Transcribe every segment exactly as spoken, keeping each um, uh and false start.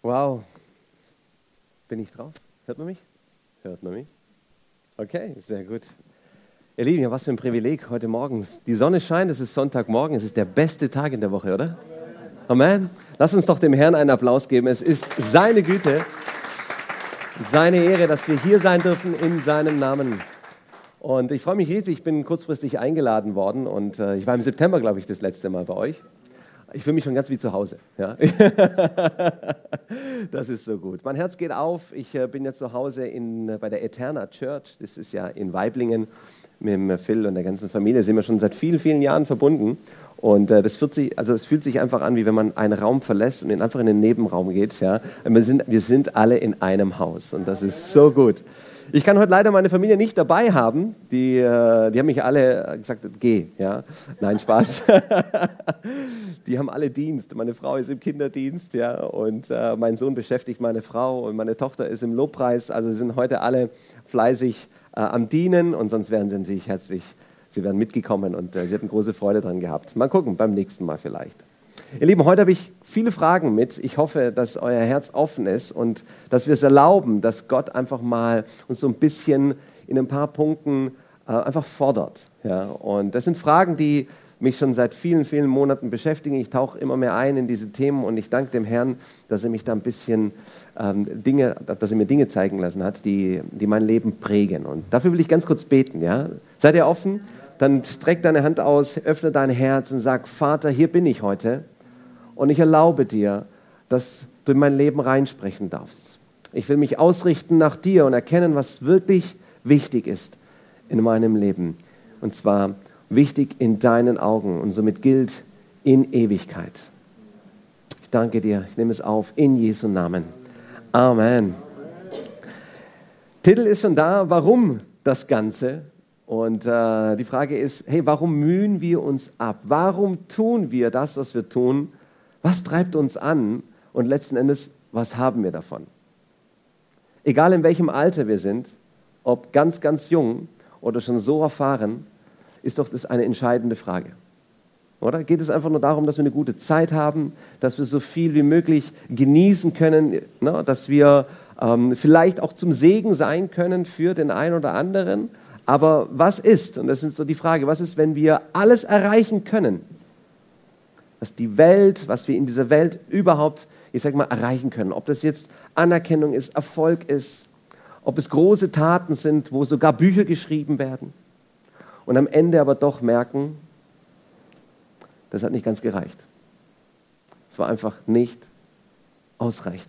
Wow. Bin ich drauf? Hört man mich? Hört man mich? Okay, sehr gut. Ihr Lieben, ja, was für ein Privileg heute Morgen. Die Sonne scheint, es ist Sonntagmorgen, es ist der beste Tag in der Woche, oder? Amen. Lass uns doch dem Herrn einen Applaus geben. Es ist seine Güte, seine Ehre, dass wir hier sein dürfen in seinem Namen. Und ich freue mich riesig, ich bin kurzfristig eingeladen worden und äh, ich war im September, glaube ich, das letzte Mal bei euch. Ich fühle mich schon ganz wie zu Hause. Ja? Das ist so gut. Mein Herz geht auf. Ich äh, bin jetzt zu Hause in, bei der Eterna Church. Das ist ja in Weiblingen. Mit dem Phil und der ganzen Familie sind wir schon seit vielen, vielen Jahren verbunden. Und äh, das, fühlt sich, also es fühlt sich einfach an, wie wenn man einen Raum verlässt und einfach in den Nebenraum geht. Ja? Wir sind, wir sind alle in einem Haus und das ist so gut. Ich kann heute leider meine Familie nicht dabei haben. Die, äh, die haben mich alle gesagt, geh. Ja? Nein, Spaß. Die haben alle Dienst. Meine Frau ist im Kinderdienst, ja? Und äh, mein Sohn beschäftigt meine Frau und meine Tochter ist im Lobpreis. Also sie sind heute alle fleißig äh, am Dienen und sonst wären sie natürlich herzlich, sie wären mitgekommen und äh, sie hätten große Freude dran gehabt. Mal gucken, beim nächsten Mal vielleicht. Ihr Lieben, heute habe ich viele Fragen mit. Ich hoffe, dass euer Herz offen ist und dass wir es erlauben, dass Gott einfach mal uns so ein bisschen in ein paar Punkten äh, einfach fordert. Ja? Und das sind Fragen, die mich schon seit vielen, vielen Monaten beschäftigen. Ich tauche immer mehr ein in diese Themen und ich danke dem Herrn, dass er mich da ein bisschen ähm, Dinge, dass er mir Dinge zeigen lassen hat, die, die mein Leben prägen. Und dafür will ich ganz kurz beten. Ja? Seid ihr offen? Dann streck deine Hand aus, öffne dein Herz und sag, Vater, hier bin ich heute. Und ich erlaube dir, dass du in mein Leben reinsprechen darfst. Ich will mich ausrichten nach dir und erkennen, was wirklich wichtig ist in meinem Leben. Und zwar wichtig in deinen Augen und somit gilt in Ewigkeit. Ich danke dir, ich nehme es auf in Jesu Namen. Amen. Titel ist schon da, warum das Ganze? Und äh, die Frage ist, hey, warum mühen wir uns ab? Warum tun wir das, was wir tun? Was treibt uns an und letzten Endes, was haben wir davon? Egal in welchem Alter wir sind, ob ganz, ganz jung oder schon so erfahren, ist doch das eine entscheidende Frage. Oder? Geht es einfach nur darum, dass wir eine gute Zeit haben, dass wir so viel wie möglich genießen können, ne? Dass wir ähm, vielleicht auch zum Segen sein können für den einen oder anderen. Aber was ist, und das ist so die Frage, was ist, wenn wir alles erreichen können? Was die Welt, was wir in dieser Welt überhaupt, ich sag mal, erreichen können. Ob das jetzt Anerkennung ist, Erfolg ist, ob es große Taten sind, wo sogar Bücher geschrieben werden und am Ende aber doch merken, das hat nicht ganz gereicht. Es war einfach nicht ausreichend.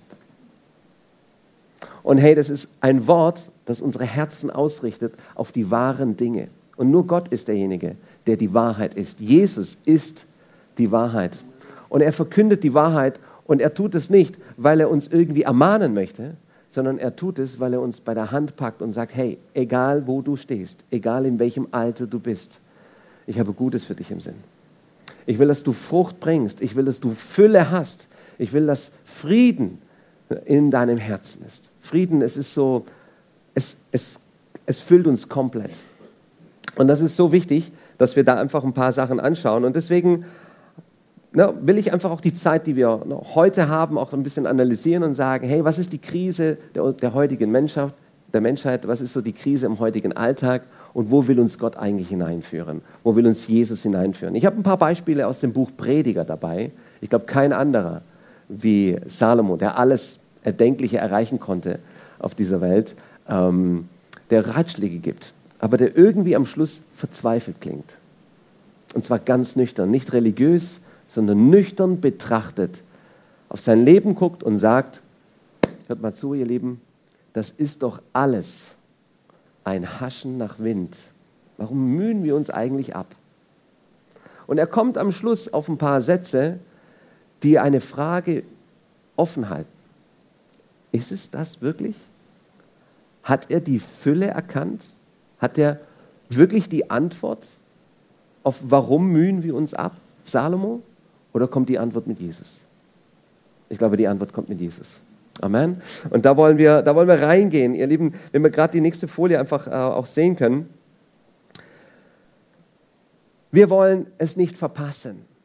Und hey, das ist ein Wort, das unsere Herzen ausrichtet auf die wahren Dinge. Und nur Gott ist derjenige, der die Wahrheit ist. Jesus ist die Wahrheit. Und er verkündet die Wahrheit und er tut es nicht, weil er uns irgendwie ermahnen möchte, sondern er tut es, weil er uns bei der Hand packt und sagt, hey, egal wo du stehst, egal in welchem Alter du bist, ich habe Gutes für dich im Sinn. Ich will, dass du Frucht bringst. Ich will, dass du Fülle hast. Ich will, dass Frieden in deinem Herzen ist. Frieden, es ist so, es, es, es füllt uns komplett. Und das ist so wichtig, dass wir da einfach ein paar Sachen anschauen. Und deswegen na, will ich einfach auch die Zeit, die wir na, heute haben, auch ein bisschen analysieren und sagen, hey, was ist die Krise der, der heutigen Menschheit, der Menschheit? Was ist so die Krise im heutigen Alltag? Und wo will uns Gott eigentlich hineinführen? Wo will uns Jesus hineinführen? Ich habe ein paar Beispiele aus dem Buch Prediger dabei. Ich glaube, kein anderer wie Salomo, der alles Erdenkliche erreichen konnte auf dieser Welt, ähm, der Ratschläge gibt, aber der irgendwie am Schluss verzweifelt klingt. Und zwar ganz nüchtern, nicht religiös, sondern nüchtern betrachtet, auf sein Leben guckt und sagt, hört mal zu, ihr Lieben, das ist doch alles ein Haschen nach Wind. Warum mühen wir uns eigentlich ab? Und er kommt am Schluss auf ein paar Sätze, die eine Frage offen halten. Ist es das wirklich? Hat er die Fülle erkannt? Hat er wirklich die Antwort auf warum mühen wir uns ab, Salomo? Oder kommt die Antwort mit Jesus? Ich glaube, die Antwort kommt mit Jesus. Amen. Und da wollen wir, da wollen wir reingehen. Ihr Lieben, wenn wir gerade die nächste Folie einfach äh, auch sehen können. Wir wollen es nicht verpassen.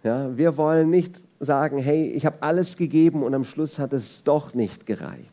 Ja, wir wollen nicht sagen, hey, ich habe alles gegeben und am Schluss hat es doch nicht gereicht.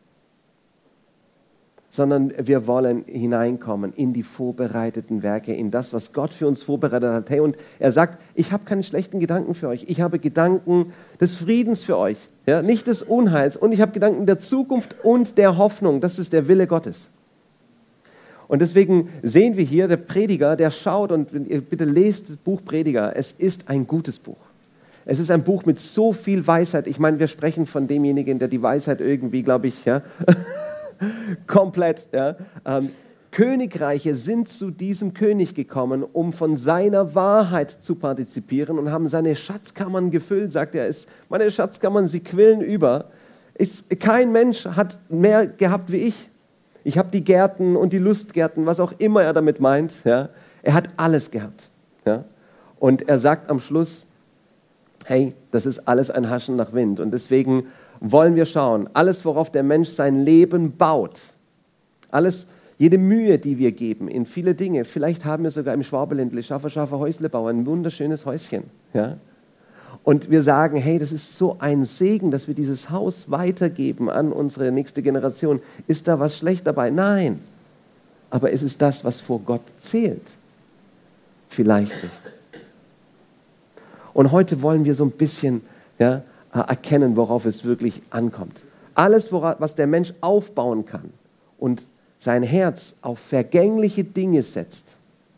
Sondern wir wollen hineinkommen in die vorbereiteten Werke, in das, was Gott für uns vorbereitet hat. Hey, und er sagt, ich habe keine schlechten Gedanken für euch. Ich habe Gedanken des Friedens für euch, ja, nicht des Unheils. Und ich habe Gedanken der Zukunft und der Hoffnung. Das ist der Wille Gottes. Und deswegen sehen wir hier, der Prediger, der schaut, und ihr bitte lest das Buch Prediger, es ist ein gutes Buch. Es ist ein Buch mit so viel Weisheit. Ich meine, wir sprechen von demjenigen, der die Weisheit irgendwie, glaube ich, ja, komplett. Ja. Ähm, Königreiche sind zu diesem König gekommen, um von seiner Wahrheit zu partizipieren und haben seine Schatzkammern gefüllt, sagt er. Es, meine Schatzkammern, sie quillen über. Ich, kein Mensch hat mehr gehabt wie ich. Ich habe die Gärten und die Lustgärten, was auch immer er damit meint. Ja. Er hat alles gehabt. Ja. Und er sagt am Schluss, hey, das ist alles ein Haschen nach Wind. Und deswegen wollen wir schauen, alles, worauf der Mensch sein Leben baut, alles, jede Mühe, die wir geben in viele Dinge, vielleicht haben wir sogar im Schwabeländle, scharfer, scharfer Häuslebau, ein wunderschönes Häuschen. Ja? Und wir sagen, hey, das ist so ein Segen, dass wir dieses Haus weitergeben an unsere nächste Generation. Ist da was schlecht dabei? Nein. Aber ist es das, was vor Gott zählt? Vielleicht nicht. Und heute wollen wir so ein bisschen, ja, erkennen, worauf es wirklich ankommt. Alles, was der Mensch aufbauen kann und sein Herz auf vergängliche Dinge setzt,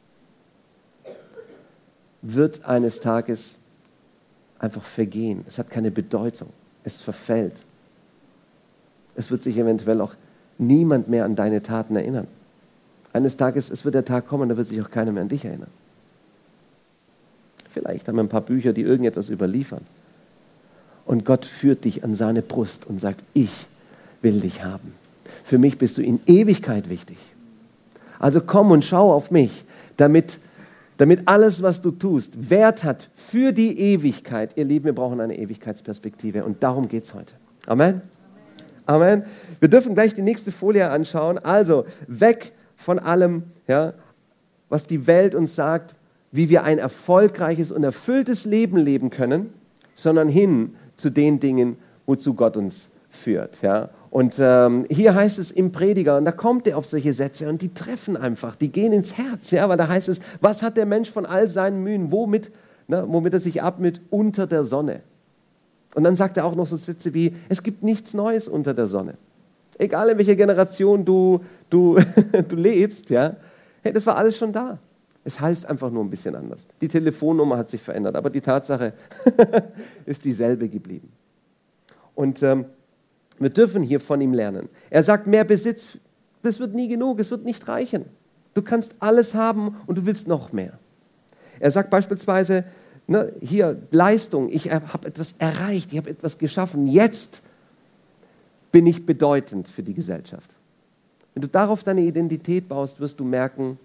wird eines Tages einfach vergehen. Es hat keine Bedeutung. Es verfällt. Es wird sich eventuell auch niemand mehr an deine Taten erinnern. Eines Tages, es wird der Tag kommen, da wird sich auch keiner mehr an dich erinnern. Vielleicht haben wir ein paar Bücher, die irgendetwas überliefern. Und Gott führt dich an seine Brust und sagt, ich will dich haben. Für mich bist du in Ewigkeit wichtig. Also komm und schau auf mich, damit, damit alles, was du tust, Wert hat für die Ewigkeit. Ihr Lieben, wir brauchen eine Ewigkeitsperspektive und darum geht es heute. Amen? Amen. Wir dürfen gleich die nächste Folie anschauen. Also weg von allem, ja, was die Welt uns sagt, wie wir ein erfolgreiches und erfülltes Leben leben können, sondern hin zu den Dingen, wozu Gott uns führt. Ja? Und ähm, hier heißt es im Prediger, und da kommt er auf solche Sätze und die treffen einfach, die gehen ins Herz. Ja? Aber da heißt es, was hat der Mensch von all seinen Mühen, womit, ne, womit er sich abmüht, unter der Sonne. Und dann sagt er auch noch so Sätze wie, es gibt nichts Neues unter der Sonne. Egal in welcher Generation du, du, du lebst, ja? Hey, das war alles schon da. Es heißt einfach nur ein bisschen anders. Die Telefonnummer hat sich verändert, aber die Tatsache ist dieselbe geblieben. Und ähm, wir dürfen hier von ihm lernen. Er sagt, mehr Besitz, das wird nie genug, es wird nicht reichen. Du kannst alles haben und du willst noch mehr. Er sagt beispielsweise, ne, hier Leistung, ich habe etwas erreicht, ich habe etwas geschaffen, jetzt bin ich bedeutend für die Gesellschaft. Wenn du darauf deine Identität baust, wirst du merken,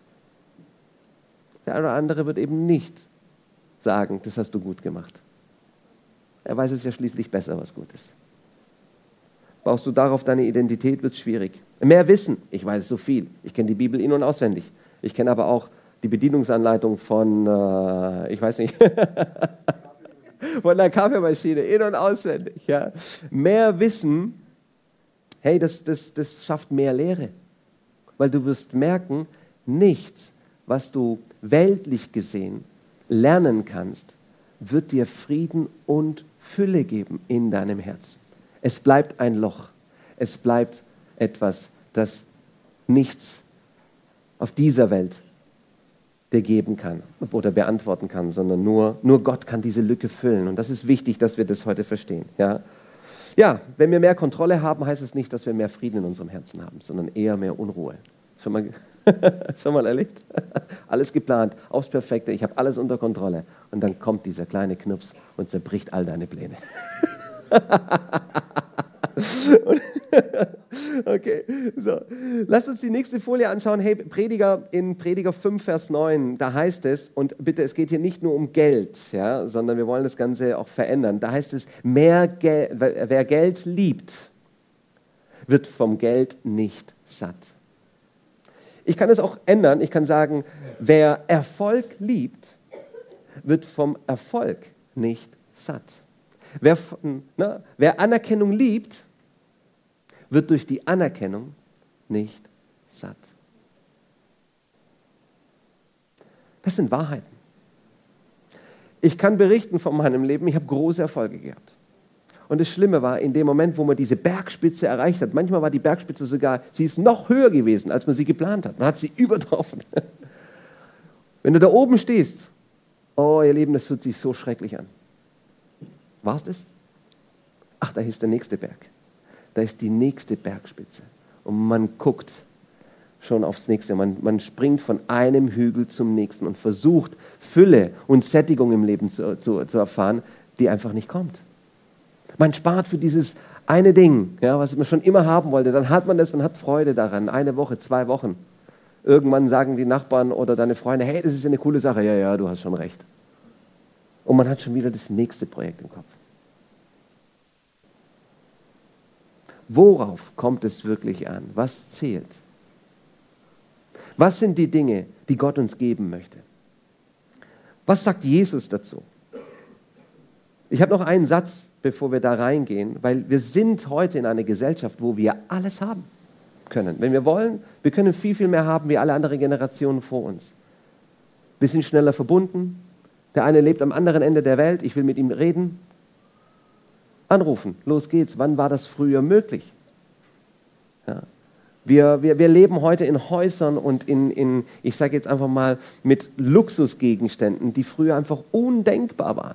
der eine oder andere wird eben nicht sagen, das hast du gut gemacht. Er weiß es ja schließlich besser, was gut ist. Baust du darauf deine Identität, wird es schwierig. Mehr Wissen, ich weiß so viel. Ich kenne die Bibel in- und auswendig. Ich kenne aber auch die Bedienungsanleitung von, äh, ich weiß nicht, von der Kaffeemaschine, in- und auswendig. Ja. Mehr Wissen, hey, das, das, das schafft mehr Lehre. Weil du wirst merken, nichts, was du weltlich gesehen lernen kannst, wird dir Frieden und Fülle geben in deinem Herzen. Es bleibt ein Loch. Es bleibt etwas, das nichts auf dieser Welt dir geben kann oder beantworten kann, sondern nur, nur Gott kann diese Lücke füllen. Und das ist wichtig, dass wir das heute verstehen. Ja? Ja, wenn wir mehr Kontrolle haben, heißt es nicht, dass wir mehr Frieden in unserem Herzen haben, sondern eher mehr Unruhe. Schon mal, schon mal erlebt? Alles geplant, aufs Perfekte, ich habe alles unter Kontrolle. Und dann kommt dieser kleine Knups und zerbricht all deine Pläne. Okay, so. Lasst uns die nächste Folie anschauen. Hey, Prediger, in Prediger fünf, Vers neun, da heißt es, und bitte, es geht hier nicht nur um Geld, ja, sondern wir wollen das Ganze auch verändern. Da heißt es, mehr Gel- wer Geld liebt, wird vom Geld nicht satt. Ich kann es auch ändern. Ich kann sagen, wer Erfolg liebt, wird vom Erfolg nicht satt. Wer, ne, wer Anerkennung liebt, wird durch die Anerkennung nicht satt. Das sind Wahrheiten. Ich kann berichten von meinem Leben, ich habe große Erfolge gehabt. Und das Schlimme war, in dem Moment, wo man diese Bergspitze erreicht hat, manchmal war die Bergspitze sogar, sie ist noch höher gewesen, als man sie geplant hat. Man hat sie übertroffen. Wenn du da oben stehst, oh ihr Lieben, das fühlt sich so schrecklich an. War es das? Ach, da ist der nächste Berg. Da ist die nächste Bergspitze. Und man guckt schon aufs nächste. Man, man springt von einem Hügel zum nächsten und versucht, Fülle und Sättigung im Leben zu, zu, zu erfahren, die einfach nicht kommt. Man spart für dieses eine Ding, ja, was man schon immer haben wollte. Dann hat man das, man hat Freude daran. Eine Woche, zwei Wochen. Irgendwann sagen die Nachbarn oder deine Freunde, hey, das ist ja eine coole Sache. Ja, ja, du hast schon recht. Und man hat schon wieder das nächste Projekt im Kopf. Worauf kommt es wirklich an? Was zählt? Was sind die Dinge, die Gott uns geben möchte? Was sagt Jesus dazu? Ich habe noch einen Satz, bevor wir da reingehen, weil wir sind heute in einer Gesellschaft, wo wir alles haben können. Wenn wir wollen, wir können viel, viel mehr haben wie alle anderen Generationen vor uns. Wir sind schneller verbunden. Der eine lebt am anderen Ende der Welt, ich will mit ihm reden. Anrufen, los geht's. Wann war das früher möglich? Ja. Wir, wir, wir leben heute in Häusern und in, in ich sage jetzt einfach mal, mit Luxusgegenständen, die früher einfach undenkbar waren.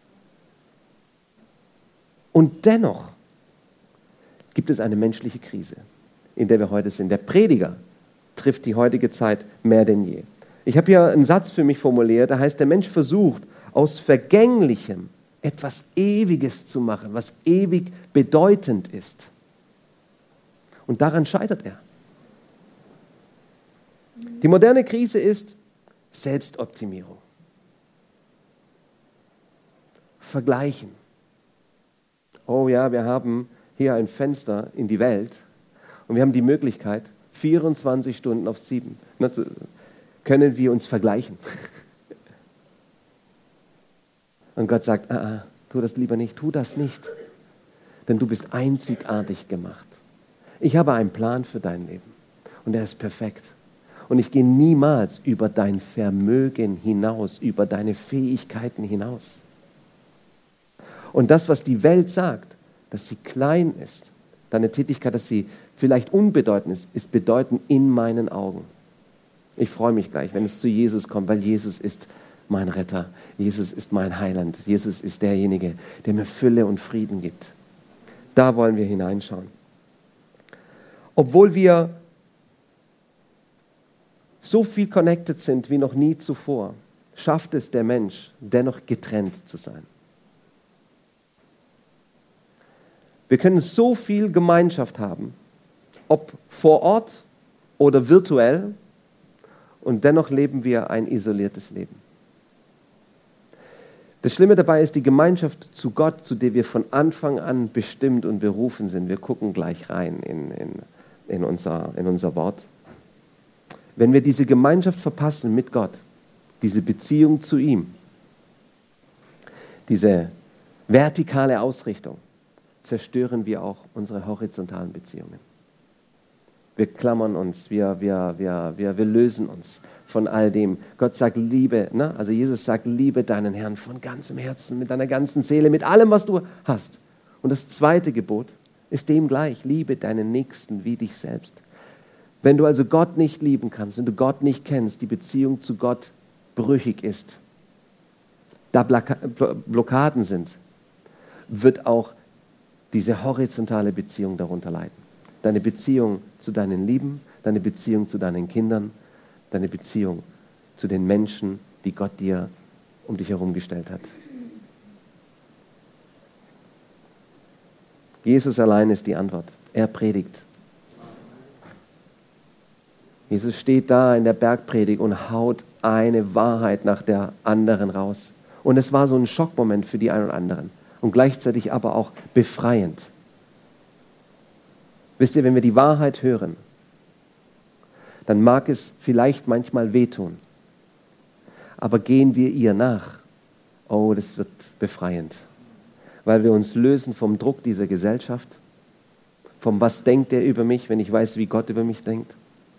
Und dennoch gibt es eine menschliche Krise, in der wir heute sind. Der Prediger trifft die heutige Zeit mehr denn je. Ich habe hier einen Satz für mich formuliert, da heißt, der Mensch versucht, aus Vergänglichem etwas Ewiges zu machen, was ewig bedeutend ist. Und daran scheitert er. Die moderne Krise ist Selbstoptimierung. Vergleichen. Oh ja, wir haben hier ein Fenster in die Welt und wir haben die Möglichkeit, vierundzwanzig Stunden auf sieben, können wir uns vergleichen. Und Gott sagt, ah, ah, tu das lieber nicht, tu das nicht, denn du bist einzigartig gemacht. Ich habe einen Plan für dein Leben und er ist perfekt. Und ich gehe niemals über dein Vermögen hinaus, über deine Fähigkeiten hinaus. Und das, was die Welt sagt, dass sie klein ist, deine Tätigkeit, dass sie vielleicht unbedeutend ist, ist bedeutend in meinen Augen. Ich freue mich gleich, wenn es zu Jesus kommt, weil Jesus ist mein Retter. Jesus ist mein Heiland. Jesus ist derjenige, der mir Fülle und Frieden gibt. Da wollen wir hineinschauen. Obwohl wir so viel connected sind wie noch nie zuvor, schafft es der Mensch, dennoch getrennt zu sein. Wir können so viel Gemeinschaft haben, ob vor Ort oder virtuell, und dennoch leben wir ein isoliertes Leben. Das Schlimme dabei ist die Gemeinschaft zu Gott, zu der wir von Anfang an bestimmt und berufen sind. Wir gucken gleich rein in, in, in, unser, in unser Wort. Wenn wir diese Gemeinschaft verpassen mit Gott, diese Beziehung zu ihm, diese vertikale Ausrichtung, zerstören wir auch unsere horizontalen Beziehungen. Wir klammern uns, wir, wir, wir, wir, wir lösen uns von all dem. Gott sagt, liebe, ne? Also Jesus sagt, liebe deinen Herrn von ganzem Herzen, mit deiner ganzen Seele, mit allem, was du hast. Und das zweite Gebot ist dem gleich, liebe deinen Nächsten wie dich selbst. Wenn du also Gott nicht lieben kannst, wenn du Gott nicht kennst, die Beziehung zu Gott brüchig ist, da Blockaden sind, wird auch diese horizontale Beziehung darunter leiden. Deine Beziehung zu deinen Lieben, deine Beziehung zu deinen Kindern, deine Beziehung zu den Menschen, die Gott dir um dich herum gestellt hat. Jesus allein ist die Antwort. Er predigt. Jesus steht da in der Bergpredigt und haut eine Wahrheit nach der anderen raus. Und es war so ein Schockmoment für die einen oder anderen und gleichzeitig aber auch befreiend. Wisst ihr, wenn wir die Wahrheit hören, dann mag es vielleicht manchmal wehtun, aber gehen wir ihr nach, oh, das wird befreiend, weil wir uns lösen vom Druck dieser Gesellschaft, vom was denkt er über mich, wenn ich weiß, wie Gott über mich denkt.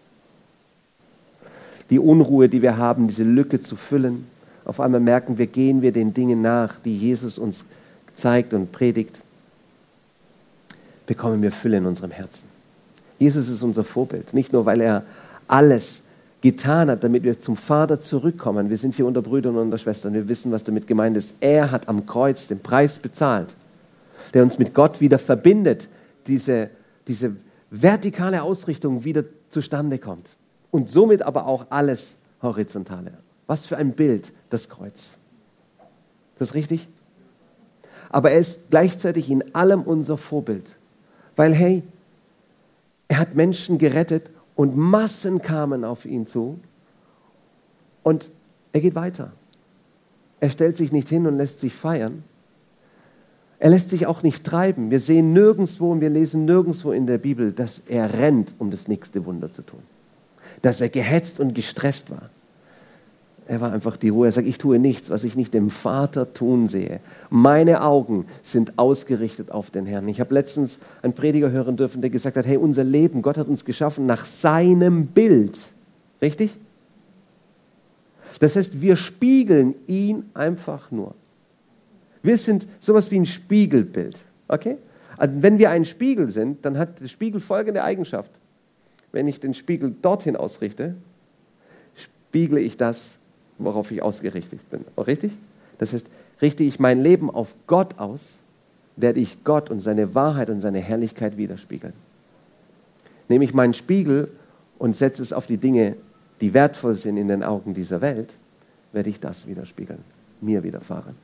Die Unruhe, die wir haben, diese Lücke zu füllen. Auf einmal merken wir, gehen wir den Dingen nach, die Jesus uns zeigt und predigt, bekommen wir Fülle in unserem Herzen. Jesus ist unser Vorbild, nicht nur, weil er alles getan hat, damit wir zum Vater zurückkommen. Wir sind hier unter Brüdern und unter Schwestern, wir wissen, was damit gemeint ist. Er hat am Kreuz den Preis bezahlt, der uns mit Gott wieder verbindet, diese, diese vertikale Ausrichtung wieder zustande kommt. Und somit aber auch alles Horizontale. Was für ein Bild, das Kreuz. Das ist richtig? Aber er ist gleichzeitig in allem unser Vorbild. Weil, hey, er hat Menschen gerettet und Massen kamen auf ihn zu. Und er geht weiter. Er stellt sich nicht hin und lässt sich feiern. Er lässt sich auch nicht treiben. Wir sehen nirgendwo und wir lesen nirgendwo in der Bibel, dass er rennt, um das nächste Wunder zu tun. Dass er gehetzt und gestresst war. Er war einfach die Ruhe. Er sagt, ich tue nichts, was ich nicht dem Vater tun sehe. Meine Augen sind ausgerichtet auf den Herrn. Ich habe letztens einen Prediger hören dürfen, der gesagt hat, hey, unser Leben, Gott hat uns geschaffen nach seinem Bild. Richtig? Das heißt, wir spiegeln ihn einfach nur. Wir sind sowas wie ein Spiegelbild. Okay? Also wenn wir ein Spiegel sind, dann hat der Spiegel folgende Eigenschaft. Wenn ich den Spiegel dorthin ausrichte, spiegle ich das, worauf ich ausgerichtet bin. Auch richtig? Das heißt, richte ich mein Leben auf Gott aus, werde ich Gott und seine Wahrheit und seine Herrlichkeit widerspiegeln. Nehme ich meinen Spiegel und setze es auf die Dinge, die wertvoll sind in den Augen dieser Welt, werde ich das widerspiegeln, mir widerfahren.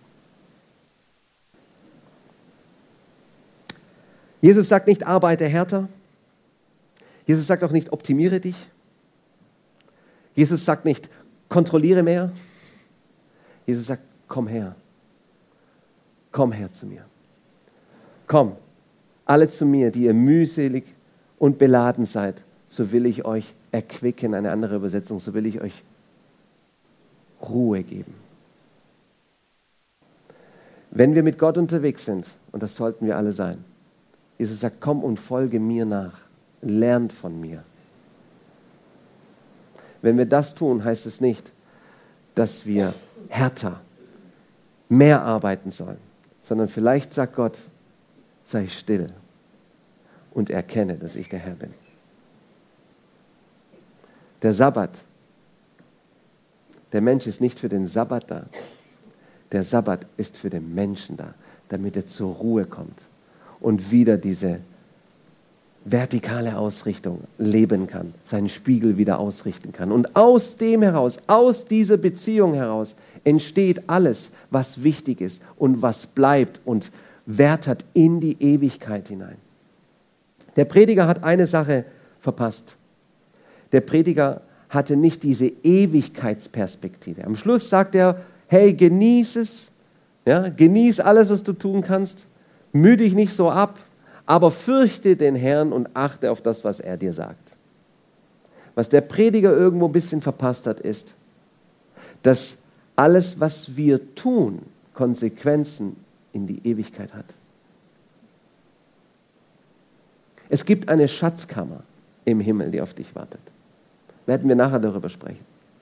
Jesus sagt nicht, arbeite härter. Jesus sagt auch nicht, optimiere dich. Jesus sagt nicht, kontrolliere mehr. Jesus sagt, komm her. Komm her zu mir. Komm, alle zu mir, die ihr mühselig und beladen seid, so will ich euch erquicken, eine andere Übersetzung, so will ich euch Ruhe geben. Wenn wir mit Gott unterwegs sind, und das sollten wir alle sein, Jesus sagt, komm und folge mir nach, lernt von mir. Wenn wir das tun, heißt es nicht, dass wir härter, mehr arbeiten sollen, sondern vielleicht sagt Gott, sei still und erkenne, dass ich der Herr bin. Der Sabbat, der Mensch ist nicht für den Sabbat da. Der Sabbat ist für den Menschen da, damit er zur Ruhe kommt und wieder diese vertikale Ausrichtung leben kann, seinen Spiegel wieder ausrichten kann. Und aus dem heraus, aus dieser Beziehung heraus, entsteht alles, was wichtig ist und was bleibt und Wert hat in die Ewigkeit hinein. Der Prediger hat eine Sache verpasst. Der Prediger hatte nicht diese Ewigkeitsperspektive. Am Schluss sagt er, hey, genieß es, ja, genieß alles, was du tun kannst, müh dich nicht so ab, aber fürchte den Herrn und achte auf das, was er dir sagt. Was der Prediger irgendwo ein bisschen verpasst hat, ist, dass alles, was wir tun, Konsequenzen in die Ewigkeit hat. Es gibt eine Schatzkammer im Himmel, die auf dich wartet. Werden wir nachher darüber sprechen.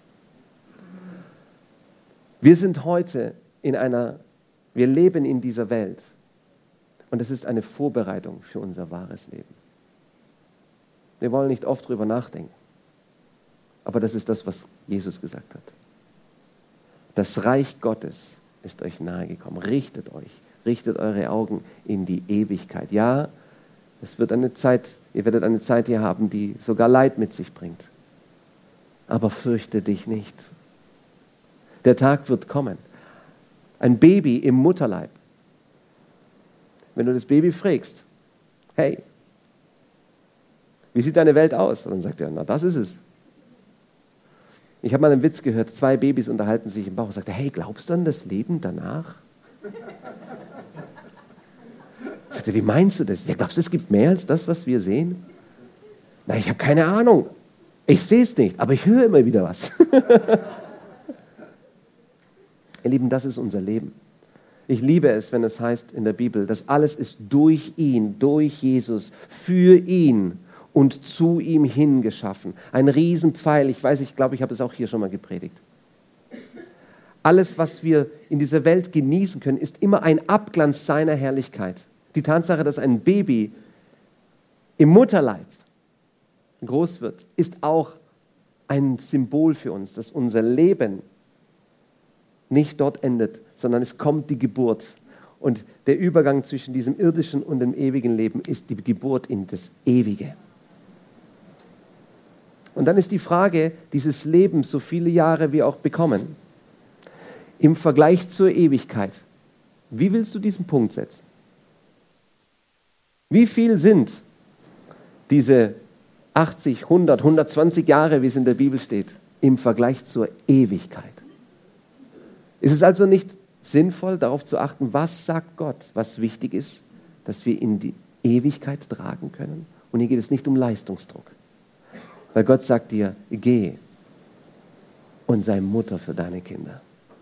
Wir sind heute in einer, wir leben in dieser Welt und es ist eine Vorbereitung für unser wahres Leben. Wir wollen nicht oft darüber nachdenken, aber das ist das, was Jesus gesagt hat. Das Reich Gottes ist euch nahegekommen. Richtet euch, richtet eure Augen in die Ewigkeit. Ja, es wird eine Zeit, ihr werdet eine Zeit hier haben, die sogar Leid mit sich bringt. Aber fürchte dich nicht. Der Tag wird kommen. Ein Baby im Mutterleib. Wenn du das Baby fragst, hey, wie sieht deine Welt aus? Und dann sagt er, na, das ist es. Ich habe mal einen Witz gehört, zwei Babys unterhalten sich im Bauch und sagte, hey, glaubst du an das Leben danach? Ich sagte, wie meinst du das? Ja, glaubst du, es gibt mehr als das, was wir sehen? Na, ich habe keine Ahnung. Ich sehe es nicht, aber ich höre immer wieder was. Ihr Lieben, das ist unser Leben. Ich liebe es, wenn es heißt in der Bibel, dass alles ist durch ihn, durch Jesus, für ihn und zu ihm hingeschaffen. Ein Riesenpfeil, ich weiß, ich glaube, ich habe es auch hier schon mal gepredigt. Alles, was wir in dieser Welt genießen können, ist immer ein Abglanz seiner Herrlichkeit. Die Tatsache, dass ein Baby im Mutterleib groß wird, ist auch ein Symbol für uns, dass unser Leben nicht dort endet, sondern es kommt die Geburt. Und der Übergang zwischen diesem irdischen und dem ewigen Leben ist die Geburt in das Ewige. Und dann ist die Frage, dieses Leben, so viele Jahre wir auch bekommen, im Vergleich zur Ewigkeit, wie willst du diesen Punkt setzen? Wie viel sind diese achtzig, hundert, hundertzwanzig Jahre, wie es in der Bibel steht, im Vergleich zur Ewigkeit? Ist es also nicht sinnvoll, darauf zu achten, was sagt Gott, was wichtig ist, dass wir in die Ewigkeit tragen können? Und hier geht es nicht um Leistungsdruck. Weil Gott sagt dir, geh und sei Mutter für deine Kinder.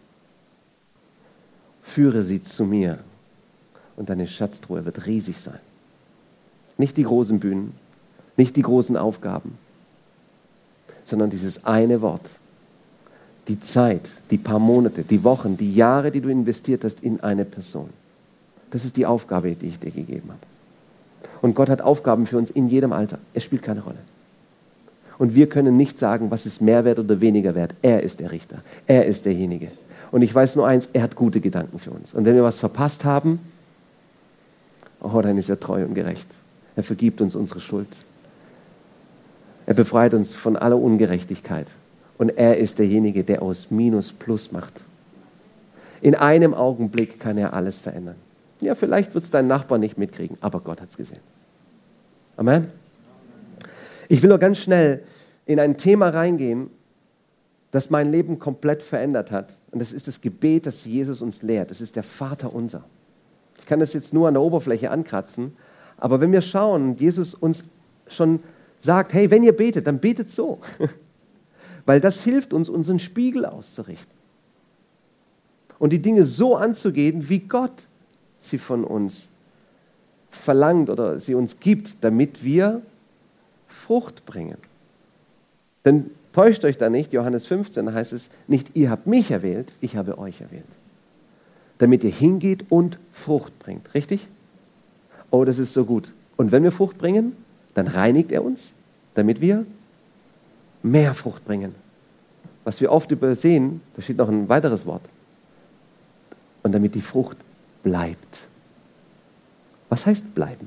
Führe sie zu mir und deine Schatztruhe wird riesig sein. Nicht die großen Bühnen, nicht die großen Aufgaben, sondern dieses eine Wort. Die Zeit, die paar Monate, die Wochen, die Jahre, die du investiert hast in eine Person. Das ist die Aufgabe, die ich dir gegeben habe. Und Gott hat Aufgaben für uns in jedem Alter. Es spielt keine Rolle. Und wir können nicht sagen, was ist mehr wert oder weniger wert. Er ist der Richter. Er ist derjenige. Und ich weiß nur eins, er hat gute Gedanken für uns. Und wenn wir was verpasst haben, oh, dann ist er treu und gerecht. Er vergibt uns unsere Schuld. Er befreit uns von aller Ungerechtigkeit. Und er ist derjenige, der aus Minus Plus macht. In einem Augenblick kann er alles verändern. Ja, vielleicht wird es dein Nachbar nicht mitkriegen, aber Gott hat es gesehen. Amen. Ich will nur ganz schnell in ein Thema reingehen, das mein Leben komplett verändert hat. Und das ist das Gebet, das Jesus uns lehrt. Das ist der Vater unser. Ich kann das jetzt nur an der Oberfläche ankratzen, aber wenn wir schauen, Jesus uns schon sagt, hey, wenn ihr betet, dann betet so. Weil das hilft uns, unseren Spiegel auszurichten. Und die Dinge so anzugehen, wie Gott sie von uns verlangt oder sie uns gibt, damit wir Frucht bringen. Denn täuscht euch da nicht, Johannes fünfzehn heißt es, nicht ihr habt mich erwählt, ich habe euch erwählt. Damit ihr hingeht und Frucht bringt. Richtig? Oh, das ist so gut. Und wenn wir Frucht bringen, dann reinigt er uns, damit wir mehr Frucht bringen. Was wir oft übersehen, da steht noch ein weiteres Wort. Und damit die Frucht bleibt. Was heißt bleiben?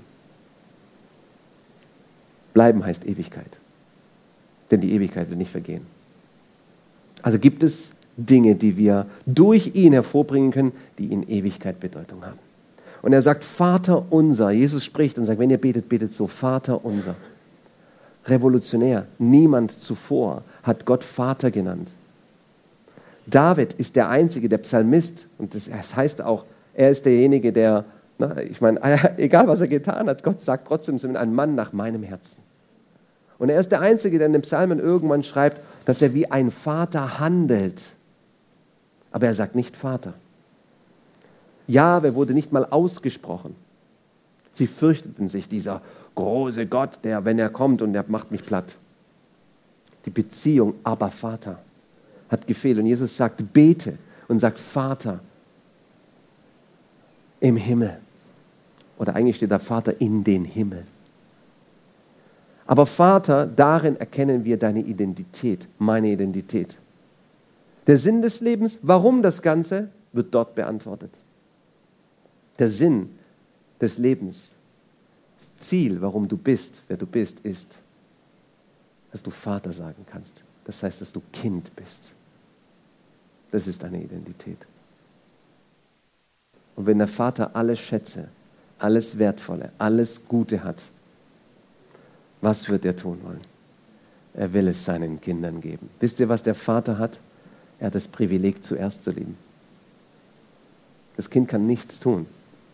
Bleiben heißt Ewigkeit. Denn die Ewigkeit wird nicht vergehen. Also gibt es Dinge, die wir durch ihn hervorbringen können, die in Ewigkeit Bedeutung haben. Und er sagt, Vater unser. Jesus spricht und sagt, wenn ihr betet, betet so, Vater unser. Revolutionär. Niemand zuvor hat Gott Vater genannt. David ist der Einzige, der Psalmist, und das heißt auch, er ist derjenige, der, na, ich meine, egal was er getan hat, Gott sagt trotzdem zu ihm, ein Mann nach meinem Herzen. Und er ist der Einzige, der in den Psalmen irgendwann schreibt, dass er wie ein Vater handelt. Aber er sagt nicht Vater. Jahwe wurde nicht mal ausgesprochen. Sie fürchteten sich, dieser große Gott, der, wenn er kommt und er macht mich platt. Die Beziehung, aber Vater, hat gefehlt. Und Jesus sagt, bete und sagt, Vater im Himmel. Oder eigentlich steht da Vater in den Himmel. Aber Vater, darin erkennen wir deine Identität, meine Identität. Der Sinn des Lebens, warum das Ganze, wird dort beantwortet. Der Sinn des Lebens, das Ziel, warum du bist, wer du bist, ist, dass du Vater sagen kannst. Das heißt, dass du Kind bist. Das ist deine Identität. Und wenn der Vater alle Schätze, alles Wertvolle, alles Gute hat, was wird er tun wollen? Er will es seinen Kindern geben. Wisst ihr, was der Vater hat? Er hat das Privileg, zuerst zu lieben. Das Kind kann nichts tun,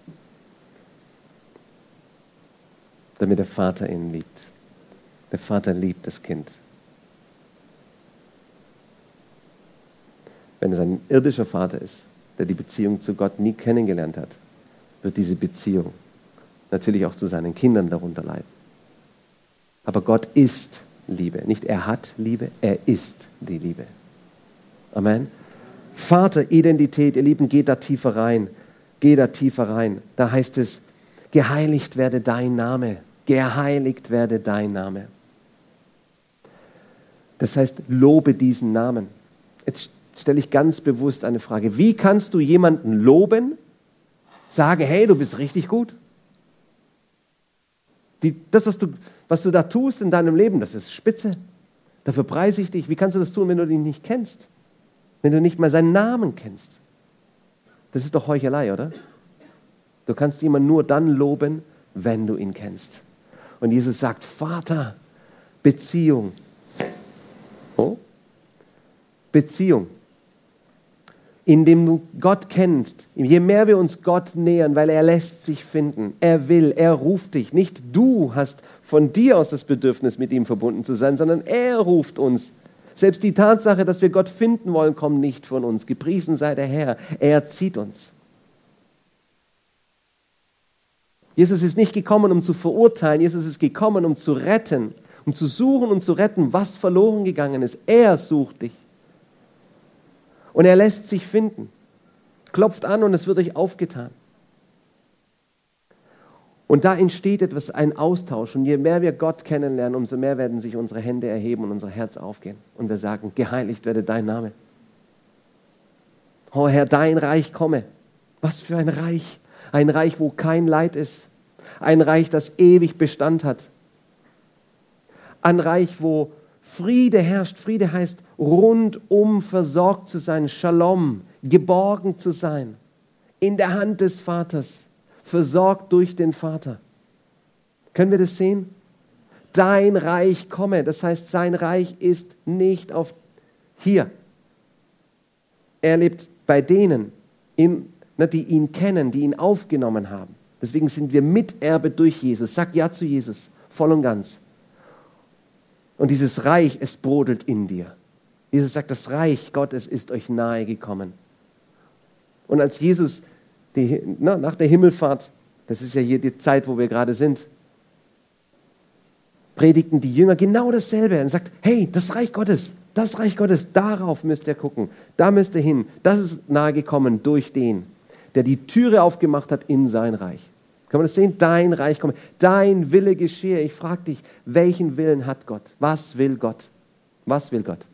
damit der Vater ihn liebt. Der Vater liebt das Kind. Wenn es ein irdischer Vater ist, der die Beziehung zu Gott nie kennengelernt hat, wird diese Beziehung natürlich auch zu seinen Kindern darunter leiden. Aber Gott ist Liebe. Nicht er hat Liebe, er ist die Liebe. Amen. Vateridentität, ihr Lieben, geht da tiefer rein. Geht da tiefer rein. Da heißt es, geheiligt werde dein Name. Geheiligt werde dein Name. Das heißt, lobe diesen Namen. Jetzt stelle ich ganz bewusst eine Frage. Wie kannst du jemanden loben, sagen, hey, du bist richtig gut? Die, das, was du, was du da tust in deinem Leben, das ist spitze. Dafür preise ich dich. Wie kannst du das tun, wenn du ihn nicht kennst? Wenn du nicht mal seinen Namen kennst? Das ist doch Heuchelei, oder? Du kannst jemanden nur dann loben, wenn du ihn kennst. Und Jesus sagt, Vater, Beziehung. Oh? Beziehung. Indem du Gott kennst, je mehr wir uns Gott nähern, weil er lässt sich finden, er will, er ruft dich. Nicht du hast von dir aus das Bedürfnis, mit ihm verbunden zu sein, sondern er ruft uns. Selbst die Tatsache, dass wir Gott finden wollen, kommt nicht von uns. Gepriesen sei der Herr, er zieht uns. Jesus ist nicht gekommen, um zu verurteilen, Jesus ist gekommen, um zu retten, um zu suchen und zu retten, was verloren gegangen ist. Er sucht dich. Und er lässt sich finden. Klopft an und es wird euch aufgetan. Und da entsteht etwas, ein Austausch. Und je mehr wir Gott kennenlernen, umso mehr werden sich unsere Hände erheben und unser Herz aufgehen. Und wir sagen, geheiligt werde dein Name. Oh Herr, dein Reich komme. Was für ein Reich. Ein Reich, wo kein Leid ist. Ein Reich, das ewig Bestand hat. Ein Reich, wo Friede herrscht. Friede heißt, rundum versorgt zu sein. Shalom, geborgen zu sein. In der Hand des Vaters. Versorgt durch den Vater. Können wir das sehen? Dein Reich komme. Das heißt, sein Reich ist nicht auf hier. Er lebt bei denen, in, die ihn kennen, die ihn aufgenommen haben. Deswegen sind wir Miterbe durch Jesus. Sag ja zu Jesus, voll und ganz. Und dieses Reich, es brodelt in dir. Jesus sagt, das Reich Gottes ist euch nahe gekommen. Und als Jesus die, na, nach der Himmelfahrt, das ist ja hier die Zeit, wo wir gerade sind, predigten die Jünger genau dasselbe und sagt, hey, das Reich Gottes, das Reich Gottes, darauf müsst ihr gucken, da müsst ihr hin. Das ist nahe gekommen durch den, der die Türe aufgemacht hat in sein Reich. Kann man das sehen? Dein Reich komme, dein Wille geschehe. Ich frage dich, welchen Willen hat Gott? Was will Gott? Was will Gott?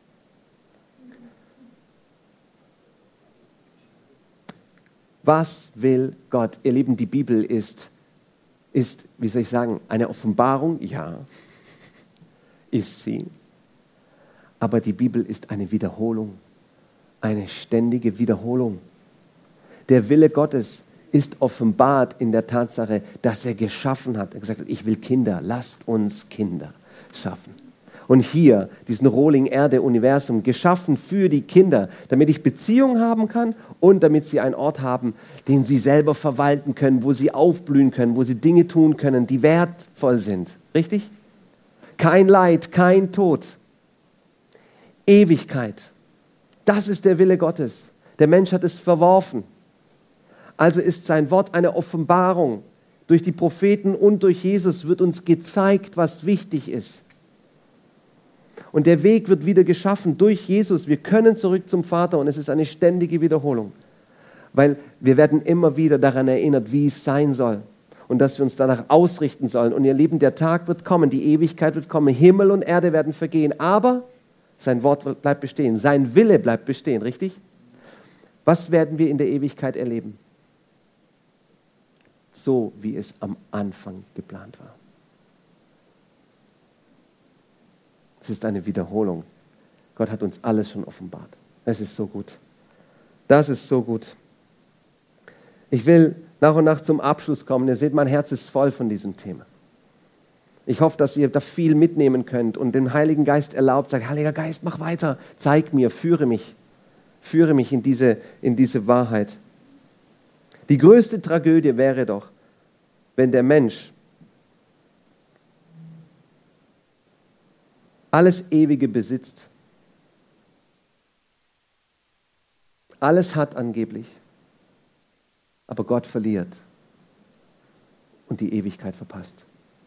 Was will Gott? Ihr Lieben, die Bibel ist, ist, wie soll ich sagen, eine Offenbarung? Ja, ist sie. Aber die Bibel ist eine Wiederholung, eine ständige Wiederholung. Der Wille Gottes ist offenbart in der Tatsache, dass er geschaffen hat. Er gesagt hat, ich will Kinder, lasst uns Kinder schaffen. Und hier, diesen Rohling-Erde-Universum, geschaffen für die Kinder, damit ich Beziehung haben kann und damit sie einen Ort haben, den sie selber verwalten können, wo sie aufblühen können, wo sie Dinge tun können, die wertvoll sind. Richtig? Kein Leid, kein Tod. Ewigkeit. Das ist der Wille Gottes. Der Mensch hat es verworfen. Also ist sein Wort eine Offenbarung. Durch die Propheten und durch Jesus wird uns gezeigt, was wichtig ist. Und der Weg wird wieder geschaffen durch Jesus. Wir können zurück zum Vater und es ist eine ständige Wiederholung. Weil wir werden immer wieder daran erinnert, wie es sein soll. Und dass wir uns danach ausrichten sollen. Und ihr Lieben, der Tag wird kommen, die Ewigkeit wird kommen. Himmel und Erde werden vergehen. Aber sein Wort bleibt bestehen. Sein Wille bleibt bestehen, richtig? Was werden wir in der Ewigkeit erleben? So, wie es am Anfang geplant war. Es ist eine Wiederholung. Gott hat uns alles schon offenbart. Es ist so gut. Das ist so gut. Ich will nach und nach zum Abschluss kommen. Ihr seht, mein Herz ist voll von diesem Thema. Ich hoffe, dass ihr da viel mitnehmen könnt und dem Heiligen Geist erlaubt, sagt, Heiliger Geist, mach weiter, zeig mir, führe mich, führe mich in diese, in diese Wahrheit. Die größte Tragödie wäre doch, wenn der Mensch alles Ewige besitzt, alles hat angeblich, aber Gott verliert und die Ewigkeit verpasst.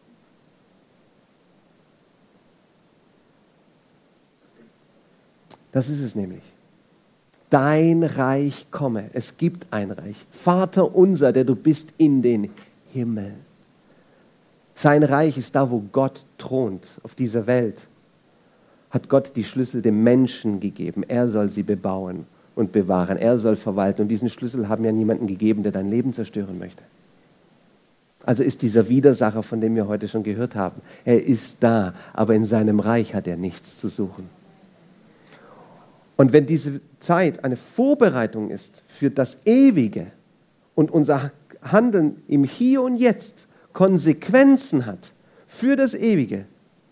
Das ist es nämlich. Dein Reich komme. Es gibt ein Reich. Vater unser, der du bist in den Himmel. Sein Reich ist da, wo Gott thront, auf dieser Welt. Hat Gott die Schlüssel dem Menschen gegeben. Er soll sie bebauen und bewahren. Er soll verwalten. Und diesen Schlüssel haben ja niemanden gegeben, der dein Leben zerstören möchte. Also ist dieser Widersacher, von dem wir heute schon gehört haben, er ist da, aber in seinem Reich hat er nichts zu suchen. Und wenn diese Zeit eine Vorbereitung ist für das Ewige und unser Handeln im Hier und Jetzt Konsequenzen hat für das Ewige,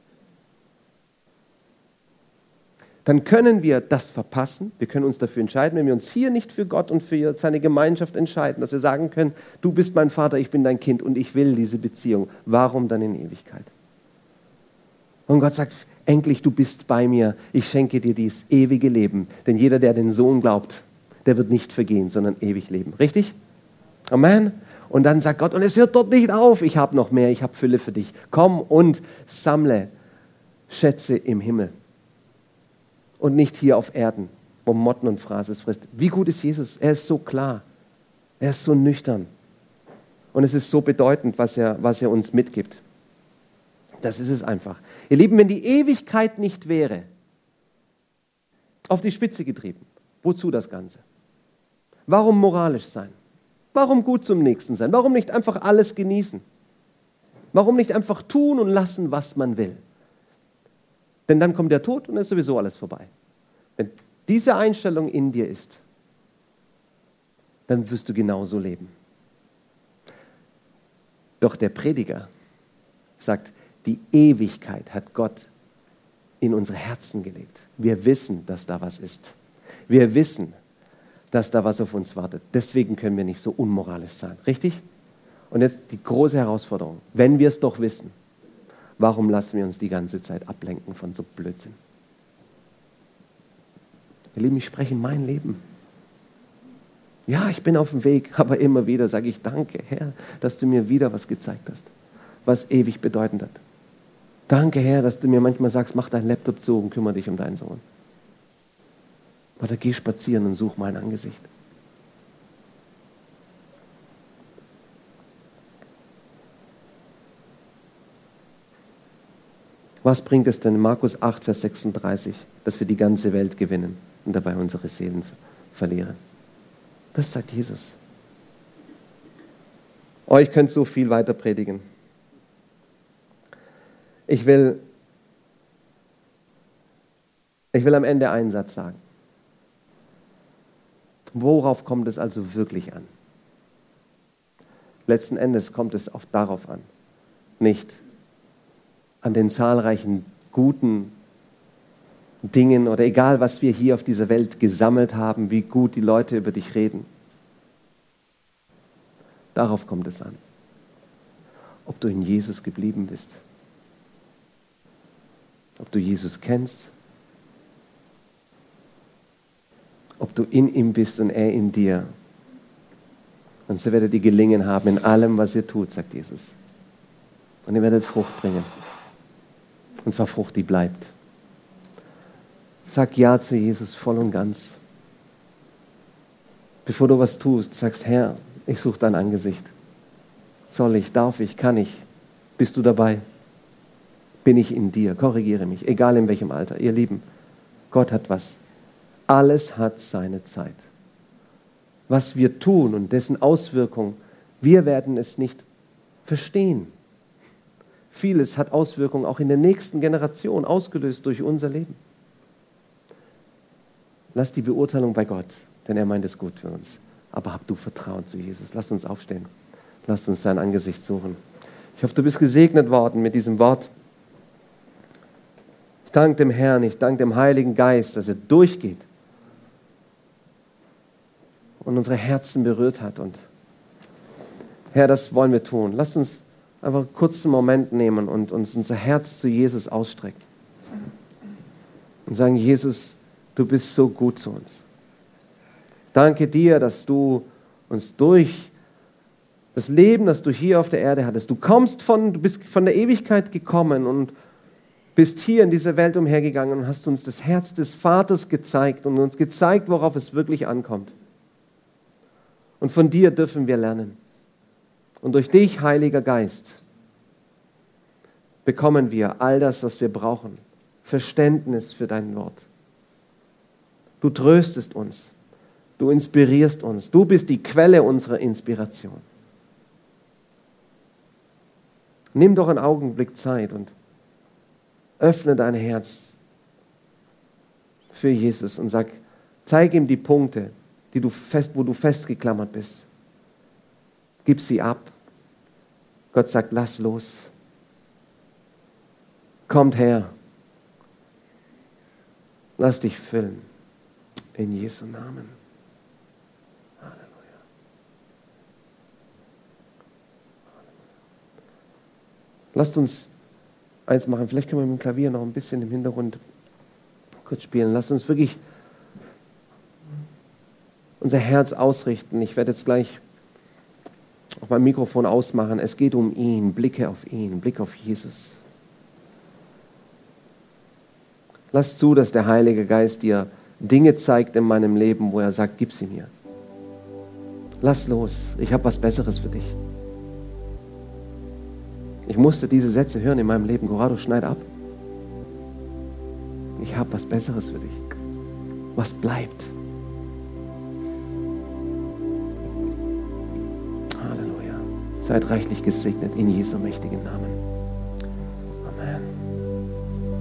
dann können wir das verpassen. Wir können uns dafür entscheiden, wenn wir uns hier nicht für Gott und für seine Gemeinschaft entscheiden, dass wir sagen können, du bist mein Vater, ich bin dein Kind und ich will diese Beziehung. Warum dann in Ewigkeit? Und Gott sagt, endlich, du bist bei mir, ich schenke dir dieses ewige Leben. Denn jeder, der den Sohn glaubt, der wird nicht vergehen, sondern ewig leben. Richtig? Amen. Und dann sagt Gott, und es hört dort nicht auf, ich habe noch mehr, ich habe Fülle für dich. Komm und sammle Schätze im Himmel. Und nicht hier auf Erden, wo Motten und Fraß es frisst. Wie gut ist Jesus? Er ist so klar. Er ist so nüchtern. Und es ist so bedeutend, was er, was er uns mitgibt. Das ist es einfach. Ihr Lieben, wenn die Ewigkeit nicht wäre, auf die Spitze getrieben, wozu das Ganze? Warum moralisch sein? Warum gut zum Nächsten sein? Warum nicht einfach alles genießen? Warum nicht einfach tun und lassen, was man will? Denn dann kommt der Tod und ist sowieso alles vorbei. Wenn diese Einstellung in dir ist, dann wirst du genauso leben. Doch der Prediger sagt, die Ewigkeit hat Gott in unsere Herzen gelegt. Wir wissen, dass da was ist. Wir wissen, dass da was auf uns wartet. Deswegen können wir nicht so unmoralisch sein. Richtig? Und jetzt die große Herausforderung. Wenn wir es doch wissen, warum lassen wir uns die ganze Zeit ablenken von so Blödsinn? Ihr Lieben, ich spreche in mein Leben. Ja, ich bin auf dem Weg, aber immer wieder sage ich, danke, Herr, dass du mir wieder was gezeigt hast, was ewig bedeutend hat. Danke, Herr, dass du mir manchmal sagst, mach deinen Laptop zu und kümmere dich um deinen Sohn. Oder geh spazieren und such mein Angesicht. Was bringt es denn in Markus acht, Vers sechsunddreißig, dass wir die ganze Welt gewinnen und dabei unsere Seelen verlieren? Das sagt Jesus. Oh, ich könnte so viel weiter predigen. Ich will, ich will am Ende einen Satz sagen. Worauf kommt es also wirklich an? Letzten Endes kommt es auch darauf an, nicht an den zahlreichen guten Dingen oder egal, was wir hier auf dieser Welt gesammelt haben, wie gut die Leute über dich reden. Darauf kommt es an. Ob du in Jesus geblieben bist. Ob du Jesus kennst. Ob du in ihm bist und er in dir. Und so werdet ihr gelingen haben in allem, was ihr tut, sagt Jesus. Und ihr werdet Frucht bringen. Und zwar Frucht, die bleibt. Sag Ja zu Jesus voll und ganz. Bevor du was tust, sagst, Herr, ich suche dein Angesicht. Soll ich, darf ich, kann ich? Bist du dabei? Bin ich in dir? Korrigiere mich, egal in welchem Alter. Ihr Lieben, Gott hat was. Alles hat seine Zeit. Was wir tun und dessen Auswirkungen, wir werden es nicht verstehen. Vieles hat Auswirkungen auch in der nächsten Generation, ausgelöst durch unser Leben. Lass die Beurteilung bei Gott, denn er meint es gut für uns. Aber hab du Vertrauen zu Jesus. Lass uns aufstehen. Lass uns sein Angesicht suchen. Ich hoffe, du bist gesegnet worden mit diesem Wort. Ich danke dem Herrn, ich danke dem Heiligen Geist, dass er durchgeht und unsere Herzen berührt hat. Und Herr, das wollen wir tun. Lass uns einfach einen kurzen Moment nehmen und uns unser Herz zu Jesus ausstrecken. Und sagen, Jesus, du bist so gut zu uns. Danke dir, dass du uns durch das Leben, das du hier auf der Erde hattest, du kommst von, du bist von der Ewigkeit gekommen und bist hier in dieser Welt umhergegangen und hast uns das Herz des Vaters gezeigt und uns gezeigt, worauf es wirklich ankommt. Und von dir dürfen wir lernen. Und durch dich, Heiliger Geist, bekommen wir all das, was wir brauchen. Verständnis für dein Wort. Du tröstest uns. Du inspirierst uns. Du bist die Quelle unserer Inspiration. Nimm doch einen Augenblick Zeit und öffne dein Herz für Jesus und sag, zeig ihm die Punkte, die du fest, wo du festgeklammert bist. Gib sie ab. Gott sagt, lass los. Kommt her. Lass dich füllen. In Jesu Namen. Halleluja. Lasst uns eins machen. Vielleicht können wir mit dem Klavier noch ein bisschen im Hintergrund kurz spielen. Lasst uns wirklich unser Herz ausrichten. Ich werde jetzt gleich auch mein Mikrofon ausmachen. Es geht um ihn. Blicke auf ihn. Blick auf Jesus. Lass zu, dass der Heilige Geist dir Dinge zeigt in meinem Leben, wo er sagt, gib sie mir. Lass los. Ich habe was Besseres für dich. Ich musste diese Sätze hören in meinem Leben. Corrado, schneid ab. Ich habe was Besseres für dich. Was bleibt? Halleluja. Seid reichlich gesegnet in Jesu mächtigen Namen.